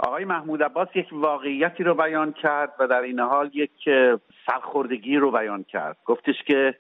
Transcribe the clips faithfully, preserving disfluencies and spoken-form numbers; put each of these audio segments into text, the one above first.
آقای محمود عباس یک واقعیتی رو بیان کرد و در این حال یک سرخوردگی رو بیان کرد. گفتش که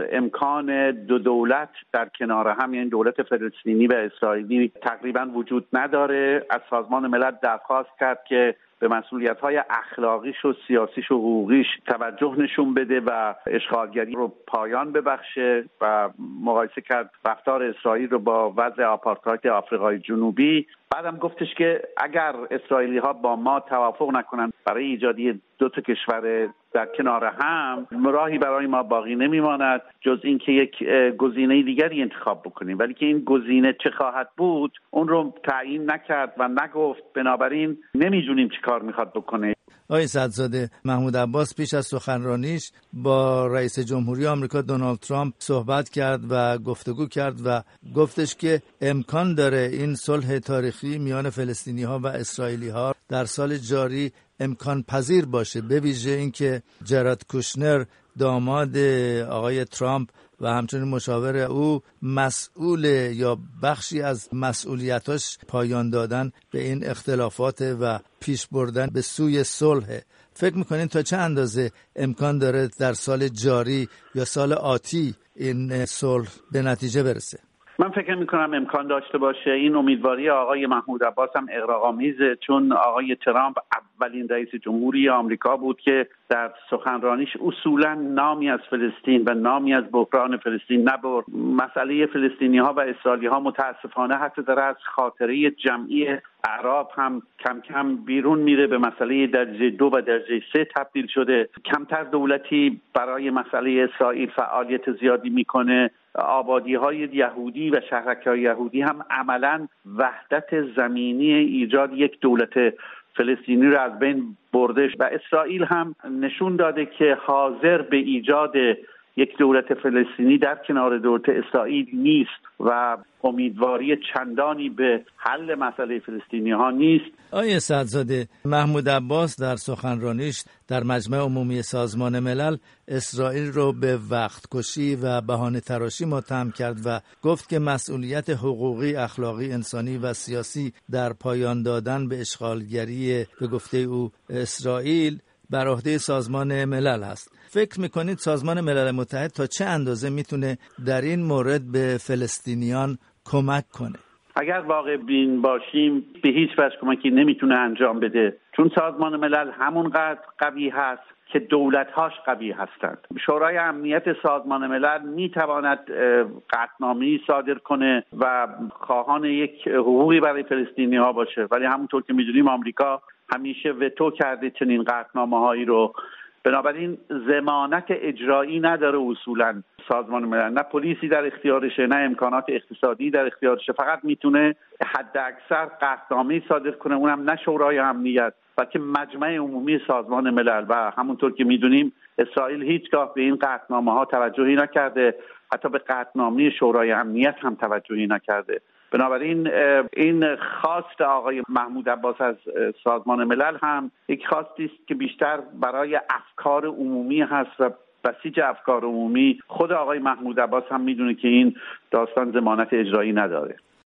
امکان دو دولت در کنار هم، یعنی دولت فلسطینی و اسرائیلی، تقریبا وجود نداره. از سازمان ملل درخواست کرد که به مسئولیت‌های اخلاقیش و سیاسیش و حقوقیش توجه نشون بده و اشغالگری رو پایان ببخشه و مقایسه کرد رفتار اسرائیل رو با وضع آپارتاید آفریقای جنوبی. بعدم گفتش که اگر اسرائیلی‌ها با ما توافق نکنن برای ایجادی دو تا کشور در کنار هم، راهی برای ما باقی نمیماند جز اینکه یک گزینه دیگری انتخاب بکنیم، ولی که این گزینه چه خواهد بود اون رو تعیین نکرد و نگفت. بنابراین نمیدونیم چی کار میخواد بکنه. آقای سعدزاده، محمود عباس پیش از سخنرانیش با رئیس جمهوری آمریکا دونالد ترامپ صحبت کرد و گفتگو کرد و گفتش که امکان داره این صلح تاریخی میان فلسطینی ها و اسرائیلی ها در سال جاری امکان پذیر باشه، به ویژه اینکه جراد کوشنر داماد آقای ترامپ و همچنین مشاور او مسئول یا بخشی از مسئولیتاش پایان دادن به این اختلافات و پیش بردن به سوی صلح. فکر میکنین تا چه اندازه امکان داره در سال جاری یا سال آتی این صلح به نتیجه برسه؟ من فکر میکنم امکان داشته باشه. این امیدواری آقای محمود عباس هم اغراق‌آمیزه، چون آقای ترامپ اولین رئیس جمهوری آمریکا بود که در سخنرانیش اصولا نامی از فلسطین و نامی از بحران فلسطین نبرد. مسئله فلسطینی ها و اسرائیلی ها متاسفانه حتی در از خاطره جمعی اعراب هم کم کم بیرون میره، به مسئله درجه دو و درجه سه تبدیل شده. کمتر دولتی برای مسئله اسرائیل فعالیت زیادی میکنه. آبادی های یهودی و شهرک های یهودی هم عملاً وحدت زمینی ایجاد یک دولت فلسطینی رو از بین برده و اسرائیل هم نشون داده که حاضر به ایجاد یک دولت فلسطینی در کنار دولت اسرائیل نیست و امیدواری چندانی به حل مسئله فلسطینی ها نیست. آقای سعدزاده، محمود عباس در سخنرانیش در مجمع عمومی سازمان ملل اسرائیل رو به وقت کشی و بهانه تراشی متهم کرد و گفت که مسئولیت حقوقی، اخلاقی، انسانی و سیاسی در پایان دادن به اشغالگری به گفته او اسرائیل بر عهده سازمان ملل هست. فکر میکنید سازمان ملل متحد تا چه اندازه میتونه در این مورد به فلسطینیان کمک کنه؟ اگر واقع بین باشیم به هیچ وجه کمکی نمیتونه انجام بده، چون سازمان ملل همونقدر قوی هست که دولت‌هاش قوی هستند. شورای امنیت سازمان ملل میتواند قطعنامه‌ای صادر کنه و خواهان یک حقوقی برای فلسطینی‌ها باشه، ولی همونطور که میدونیم آمریکا همیشه وتو کرده چنین قطعنامه‌هایی رو. بنابراین ضمانت اجرایی نداره اصولاً سازمان ملل، نه پلیسی در اختیارشه نه امکانات اقتصادی در اختیارشه، فقط میتونه حد اکثر قطعنامه‌ای صادر کنه، اونم نه شورای امنیت بلکه مجمع عمومی سازمان ملل. و همونطور که میدونیم اسرائیل هیچگاه به این قطعنامه‌ها توجهی نکرده، حتی به قطعنامه شورای امنیت هم توجهی نکرده. بنابراین این خواست آقای محمود عباس از سازمان ملل هم یک خواستی است که بیشتر برای افکار عمومی هست و بسیج افکار عمومی. خود آقای محمود عباس هم میدونه که این داستان ضمانت اجرایی نداره.